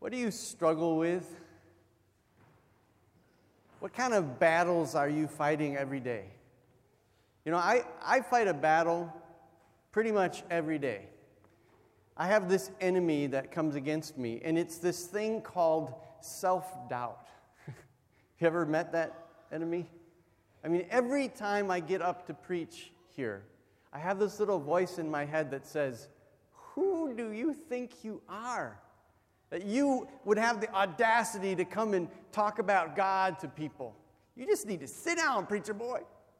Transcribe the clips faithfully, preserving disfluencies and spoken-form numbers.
What do you struggle with? What kind of battles are you fighting every day? You know, I, I fight a battle pretty much every day. I have this enemy that comes against me, and it's this thing called self-doubt. You ever met that enemy? I mean, every time I get up to preach here, I have this little voice in my head that says, who do you think you are? That you would have the audacity to come and talk about God to people. You just need to sit down, preacher boy.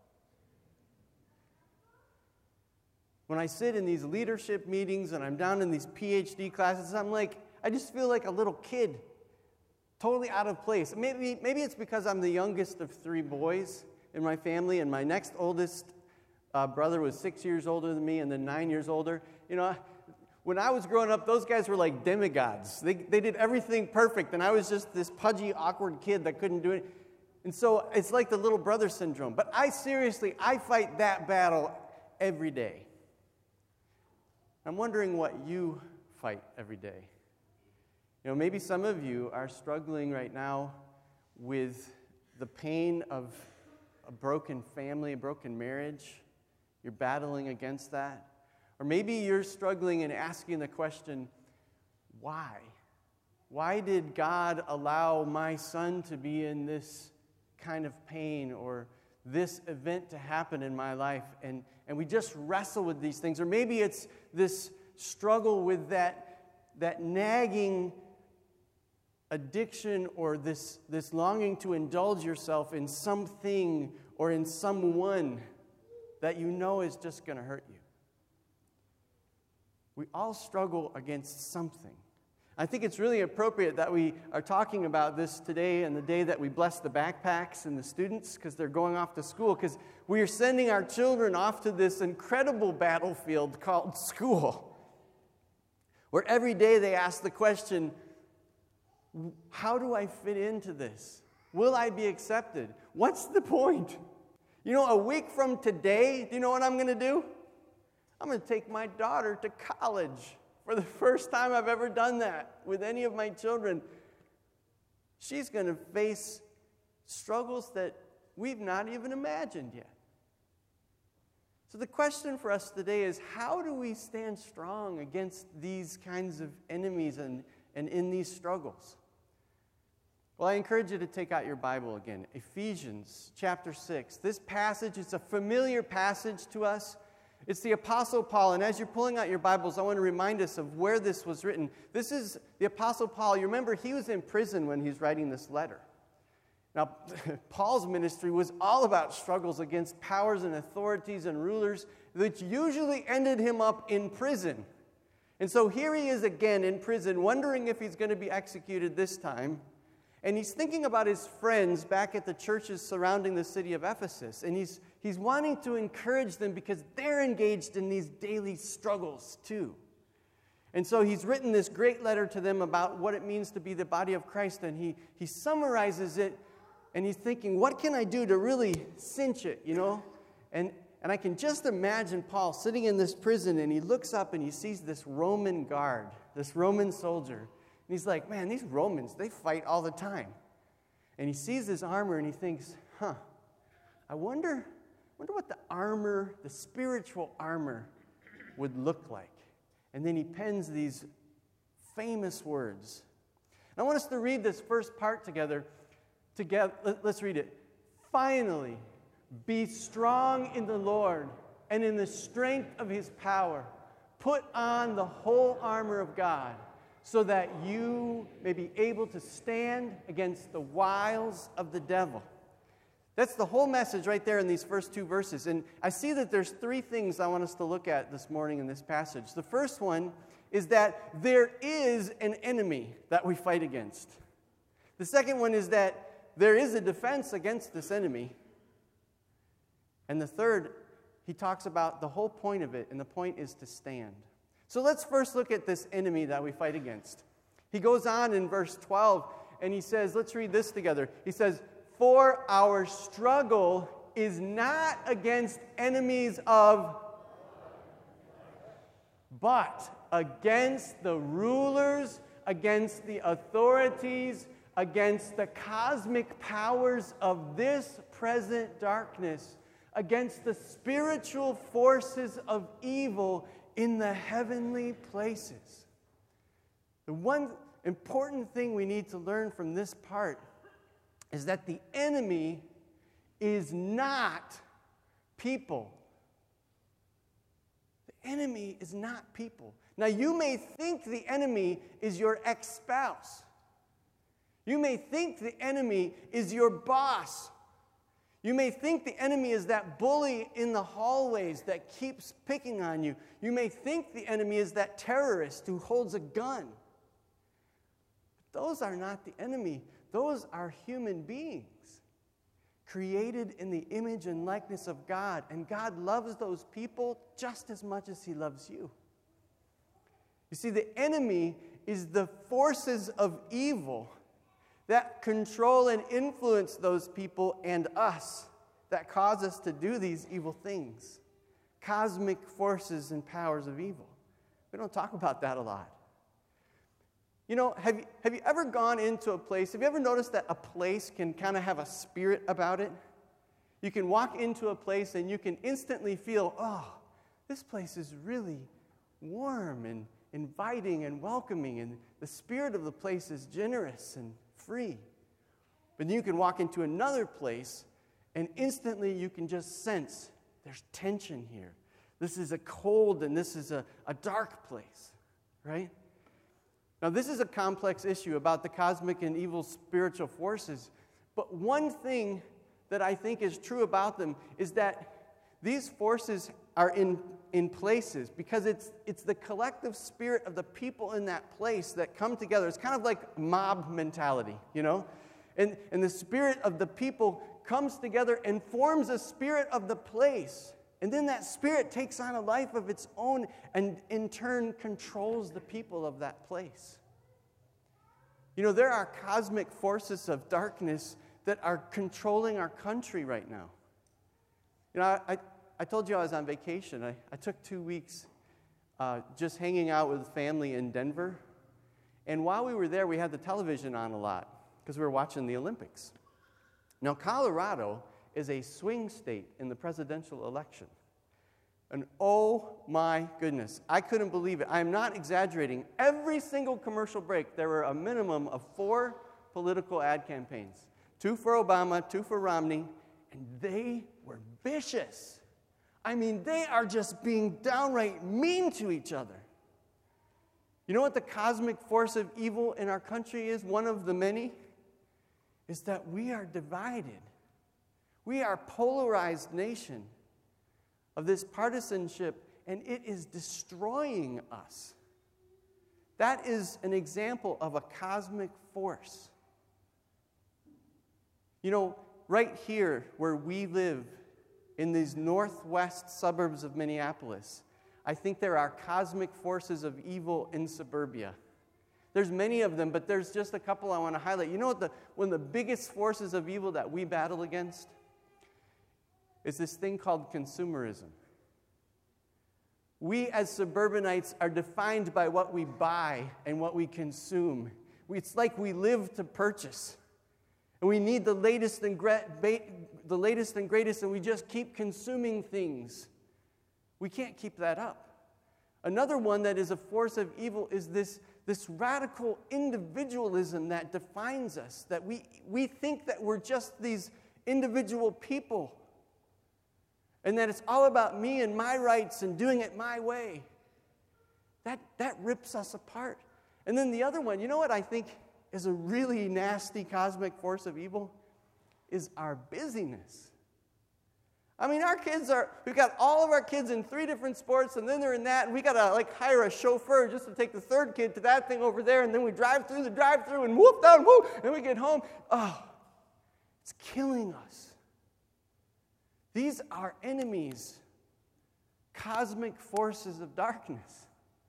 When I sit in these leadership meetings and I'm down in these P H D classes, I'm like, I just feel like a little kid, totally out of place. Maybe, maybe it's because I'm the youngest of three boys in my family, and my next oldest uh, brother was six years older than me and then nine years older. You know, when I was growing up, those guys were like demigods. They, they did everything perfect, and I was just this pudgy, awkward kid that couldn't do it. And so it's like the little brother syndrome. But I seriously, I fight that battle every day. I'm wondering what you fight every day. You know, maybe some of you are struggling right now with the pain of a broken family, a broken marriage. You're battling against that. Or maybe you're struggling and asking the question, why? Why did God allow my son to be in this kind of pain or this event to happen in my life? And, and we just wrestle with these things. Or maybe it's this struggle with that, that nagging addiction or this, this longing to indulge yourself in something or in someone that you know is just going to hurt you. We all struggle against something. I think it's really appropriate that we are talking about this today and the day that we bless the backpacks and the students because they're going off to school, because we are sending our children off to this incredible battlefield called school, where every day they ask the question, how do I fit into this? Will I be accepted? What's the point? You know, a week from today, do you know what I'm going to do? I'm going to take my daughter to college for the first time I've ever done that with any of my children. She's going to face struggles that we've not even imagined yet. So the question for us today is, how do we stand strong against these kinds of enemies and, and in these struggles? Well, I encourage you to take out your Bible again. Ephesians chapter six. This passage is a familiar passage to us. It's the Apostle Paul, and as you're pulling out your Bibles, I want to remind us of where this was written. This is the Apostle Paul. You remember, he was in prison when he's writing this letter. Now, Paul's ministry was all about struggles against powers and authorities and rulers, which usually ended him up in prison. And so here he is again in prison, wondering if he's going to be executed this time. And he's thinking about his friends back at the churches surrounding the city of Ephesus. And he's, he's wanting to encourage them because they're engaged in these daily struggles too. And so he's written this great letter to them about what it means to be the body of Christ. And he, he summarizes it, and he's thinking, what can I do to really cinch it, you know? And, and I can just imagine Paul sitting in this prison, and he looks up and he sees this Roman guard, this Roman soldier. And he's like, man, these Romans, they fight all the time. And he sees this armor and he thinks, huh, I wonder, wonder what the armor, the spiritual armor, would look like. And then he pens these famous words. And I want us to read this first part together. Together, let's read it. Finally, be strong in the Lord and in the strength of his power. Put on the whole armor of God, so that you may be able to stand against the wiles of the devil. That's the whole message right there in these first two verses. And I see that there's three things I want us to look at this morning in this passage. The first one is that there is an enemy that we fight against. The second one is that there is a defense against this enemy. And the third, he talks about the whole point of it, and the point is to stand. So let's first look at this enemy that we fight against. He goes on in verse twelve, and he says, let's read this together. He says, for our struggle is not against enemies of, but against the rulers against the authorities, against the cosmic powers of this present darkness, against the spiritual forces of evil in the heavenly places. The one important thing we need to learn from this part is that the enemy is not people. The enemy is not people. Now, you may think the enemy is your ex-spouse. You may think the enemy is your boss. You may think the enemy is that bully in the hallways that keeps picking on you. You may think the enemy is that terrorist who holds a gun. But those are not the enemy. Those are human beings created in the image and likeness of God. And God loves those people just as much as he loves you. You see, the enemy is the forces of evil that control and influence those people and us, that cause us to do these evil things. Cosmic forces and powers of evil. We don't talk about that a lot. You know, have you, have you ever gone into a place, have you ever noticed that a place can kind of have a spirit about it? You can walk into a place and you can instantly feel, oh, this place is really warm and inviting and welcoming, and the spirit of the place is generous and free. But then you can walk into another place and instantly you can just sense there's tension here. This is a cold and this is a, a dark place, right? Now, this is a complex issue about the cosmic and evil spiritual forces, but one thing that I think is true about them is that these forces are in, in places because it's, it's the collective spirit of the people in that place that come together. It's kind of like mob mentality, you know? And, and the spirit of the people comes together and forms a spirit of the place. And then that spirit takes on a life of its own and in turn controls the people of that place. You know, there are cosmic forces of darkness that are controlling our country right now. You know, I, I told you I was on vacation. I, I took two weeks uh, just hanging out with family in Denver. And while we were there, we had the television on a lot because we were watching the Olympics. Now, Colorado is a swing state in the presidential election. And oh my goodness, I couldn't believe it. I'm not exaggerating. Every single commercial break, there were a minimum of four political ad campaigns. Two for Obama, two for Romney, and they were vicious. I mean, they are just being downright mean to each other. You know what the cosmic force of evil in our country is? One of the many is that we are divided. We are a polarized nation of this partisanship, and it is destroying us. That is an example of a cosmic force. You know, right here where we live, in these northwest suburbs of Minneapolis, I think there are cosmic forces of evil in suburbia. There's many of them, but there's just a couple I want to highlight. You know what the one of the biggest forces of evil that we battle against is this thing called consumerism. We as suburbanites are defined by what we buy and what we consume. It's like we live to purchase. And we need the latest and great, the latest and greatest, and we just keep consuming things. We can't keep that up. Another one that is a force of evil is this, this radical individualism that defines us, that we, we think that we're just these individual people, and that it's all about me and my rights and doing it my way. That, that rips us apart. And then the other one, you know what I think is a really nasty cosmic force of evil? Is our busyness. I mean, our kids are, we've got all of our kids in three different sports, and then they're in that, and we got to like hire a chauffeur just to take the third kid to that thing over there, and then we drive through the drive-through and whoop down, whoop, and we get home. Oh, it's killing us. These are enemies, cosmic forces of darkness.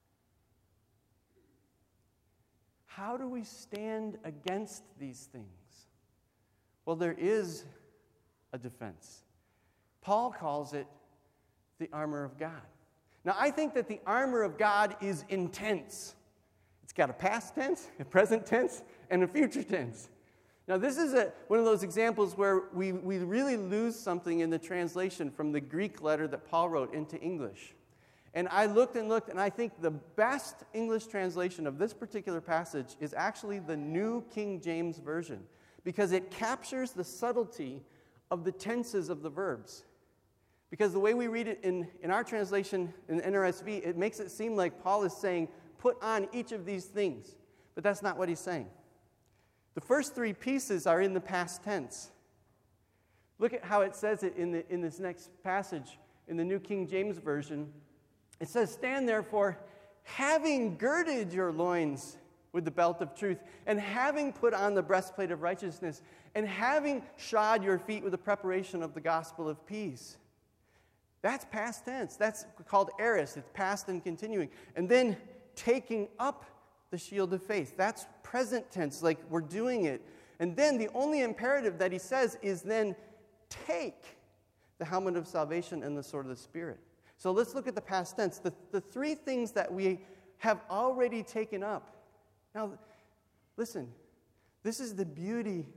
How do we stand against these things? Well, there is a defense. Paul calls it the armor of God. Now, I think that the armor of God is intense. It's got a past tense, a present tense, and a future tense. Now, this is a, one of those examples where we, we really lose something in the translation from the Greek letter that Paul wrote into English. And I looked and looked, and I think the best English translation of this particular passage is actually the New King James Version, because it captures the subtlety of the tenses of the verbs. Because the way we read it in, in our translation in the N R S V, it makes it seem like Paul is saying, put on each of these things. But that's not what he's saying. The first three pieces are in the past tense. Look at how it says it in, the, in this next passage in the New King James Version. It says, stand therefore, having girded your loins with the belt of truth, and having put on the breastplate of righteousness, and having shod your feet with the preparation of the gospel of peace. That's past tense. That's called aorist. It's past and continuing. And then taking up the shield of faith. That's present tense, like we're doing it. And then the only imperative that he says is then take the helmet of salvation and the sword of the Spirit. So let's look at the past tense. The, the three things that we have already taken up. Now, listen, this is the beauty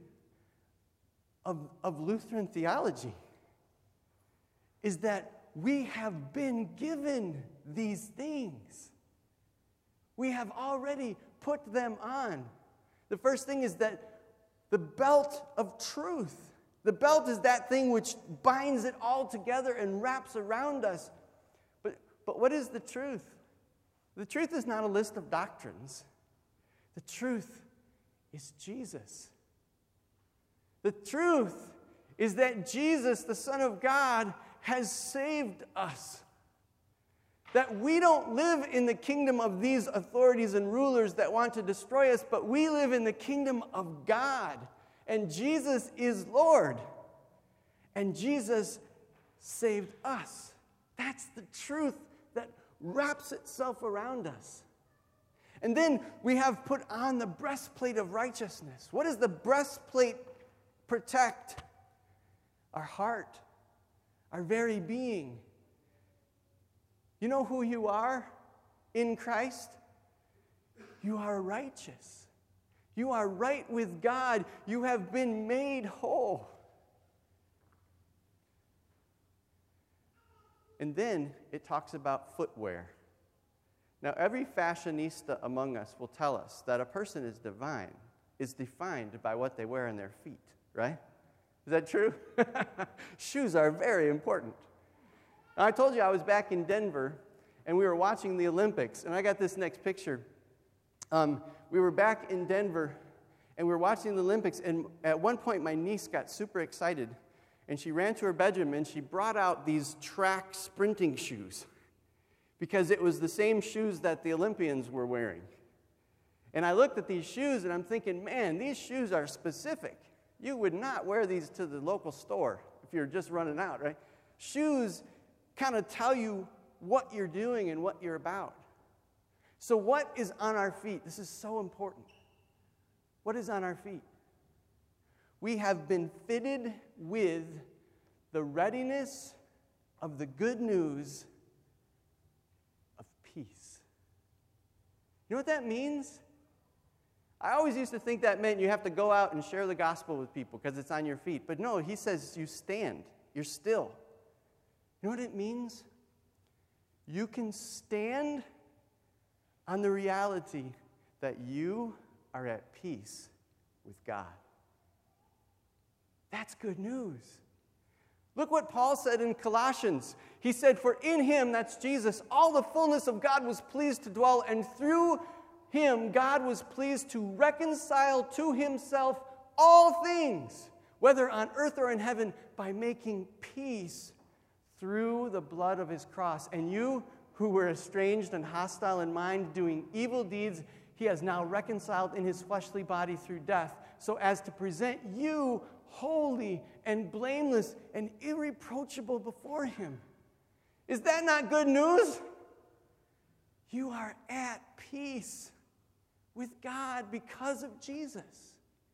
of, of Lutheran theology, is that we have been given these things. We have already put them on. The first thing is that the belt of truth. The belt is that thing which binds it all together and wraps around us. But, but what is the truth? The truth is not a list of doctrines. The truth is Jesus. The truth is that Jesus, the Son of God, has saved us. That we don't live in the kingdom of these authorities and rulers that want to destroy us, but we live in the kingdom of God. And Jesus is Lord. And Jesus saved us. That's the truth that wraps itself around us. And then we have put on the breastplate of righteousness. What does the breastplate protect? Our heart, our very being. You know who you are in Christ? You are righteous. You are right with God. You have been made whole. And then it talks about footwear. Now, every fashionista among us will tell us that a person is divine, is defined by what they wear on their feet, right? Is that true? Shoes are very important. Now, I told you I was back in Denver, and we were watching the Olympics, and I got this next picture. Um, we were back in Denver, and we were watching the Olympics, and at one point my niece got super excited, and she ran to her bedroom, and she brought out these track sprinting shoes, because it was the same shoes that the Olympians were wearing. And I looked at these shoes, and I'm thinking, man, these shoes are specific. You would not wear these to the local store if you're just running out, right? Shoes kind of tell you what you're doing and what you're about. So what is on our feet? This is so important. What is on our feet? We have been fitted with the readiness of the good news of peace. You know what that means? I always used to think that meant you have to go out and share the gospel with people because it's on your feet. But no, he says you stand. You're still. You know what it means? You can stand on the reality that you are at peace with God. That's good news. Look what Paul said in Colossians. He said, for in him, that's Jesus, all the fullness of God was pleased to dwell, and through him God was pleased to reconcile to himself all things, whether on earth or in heaven, by making peace through the blood of his cross. And you who were estranged and hostile in mind, doing evil deeds, he has now reconciled in his fleshly body through death, so as to present you holy and blameless and irreproachable before him. Is that not good news? You are at peace with God because of Jesus.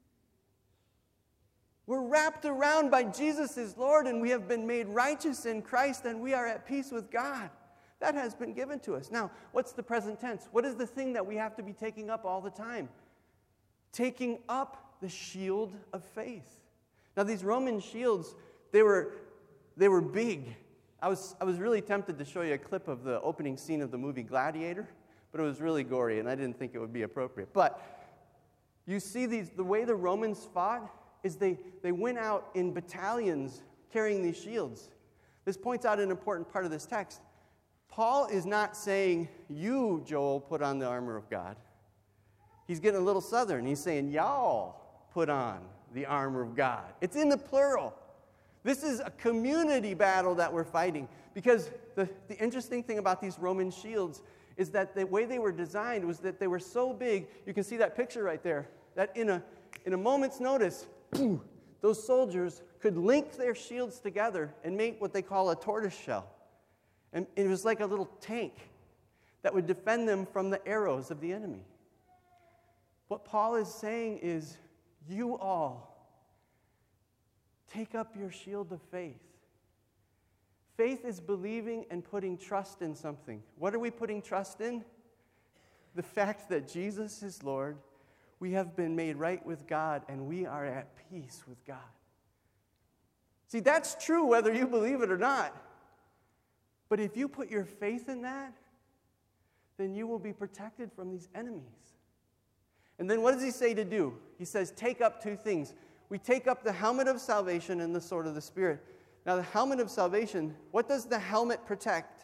We're wrapped around by Jesus as Lord, and we have been made righteous in Christ, and we are at peace with God. That has been given to us. Now, what's the present tense? What is the thing that we have to be taking up all the time? Taking up the shield of faith. Now, these Roman shields, they were, they were big. I was, I was really tempted to show you a clip of the opening scene of the movie Gladiator, but it was really gory, and I didn't think it would be appropriate. But you see, these, the way the Romans fought is they, they went out in battalions carrying these shields. This points out an important part of this text. Paul is not saying, you, Joel, put on the armor of God. He's getting a little southern. He's saying, y'all put on the armor of God. It's in the plural. This is a community battle that we're fighting. Because the, the interesting thing about these Roman shields is that the way they were designed was that they were so big, you can see that picture right there, that in a, in a moment's notice, those soldiers could link their shields together and make what they call a tortoise shell. And it was like a little tank that would defend them from the arrows of the enemy. What Paul is saying is, you all take up your shield of faith. Faith is believing and putting trust in something. What are we putting trust in? The fact that Jesus is Lord, we have been made right with God, and we are at peace with God. See, that's true whether you believe it or not. But if you put your faith in that, then you will be protected from these enemies. And then what does he say to do? He says, take up two things. We take up the helmet of salvation and the sword of the Spirit. Now, the helmet of salvation, what does the helmet protect?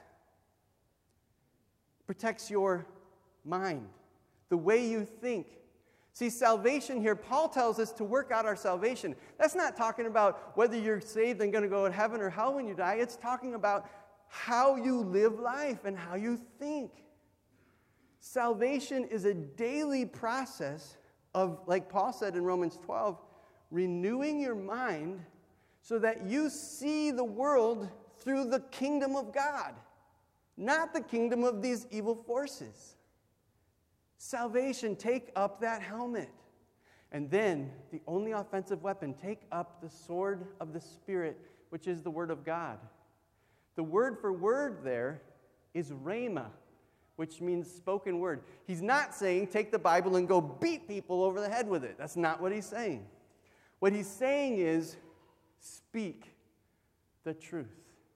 It protects your mind, the way you think. See, salvation here, Paul tells us to work out our salvation. That's not talking about whether you're saved and going to go to heaven or hell when you die. It's talking about how you live life and how you think. Salvation is a daily process of, like Paul said in Romans twelve, renewing your mind so that you see the world through the kingdom of God, not the kingdom of these evil forces. Salvation, take up that helmet. And then, the only offensive weapon, take up the sword of the Spirit, which is the Word of God. The word for word there is rhema, which means spoken word. He's not saying take the Bible and go beat people over the head with it. That's not what he's saying. What he's saying is speak the truth.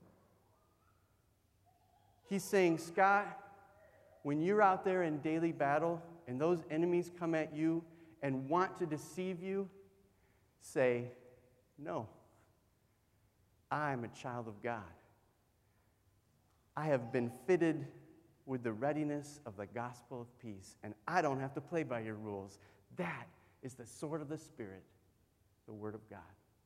He's saying, Scott, when you're out there in daily battle and those enemies come at you and want to deceive you, say, no, I'm a child of God. I have been fitted with the readiness of the gospel of peace, and I don't have to play by your rules. That is the sword of the Spirit, the Word of God.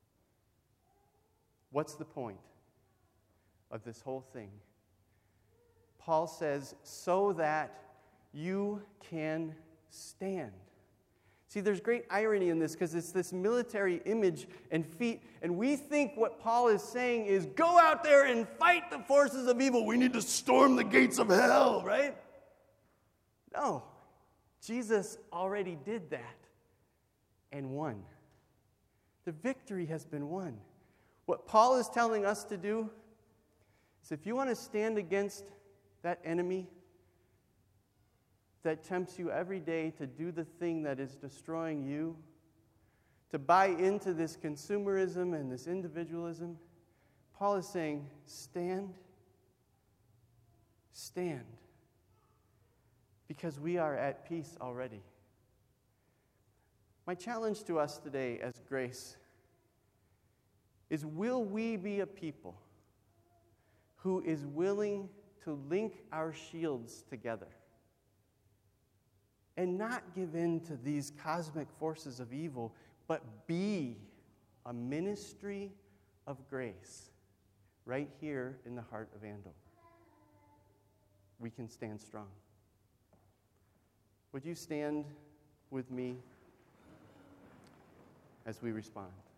What's the point of this whole thing? Paul says, so that you can stand. See, there's great irony in this because it's this military image and feat, and we think what Paul is saying is go out there and fight the forces of evil. We need to storm the gates of hell, right? No. Jesus already did that and won. The victory has been won. What Paul is telling us to do is if you want to stand against that enemy that tempts you every day to do the thing that is destroying you, to buy into this consumerism and this individualism, Paul is saying, stand, stand, because we are at peace already. My challenge to us today as Grace is, will we be a people who is willing to link our shields together and not give in to these cosmic forces of evil, but be a ministry of grace right here in the heart of Andover? We can stand strong. Would you stand with me as we respond?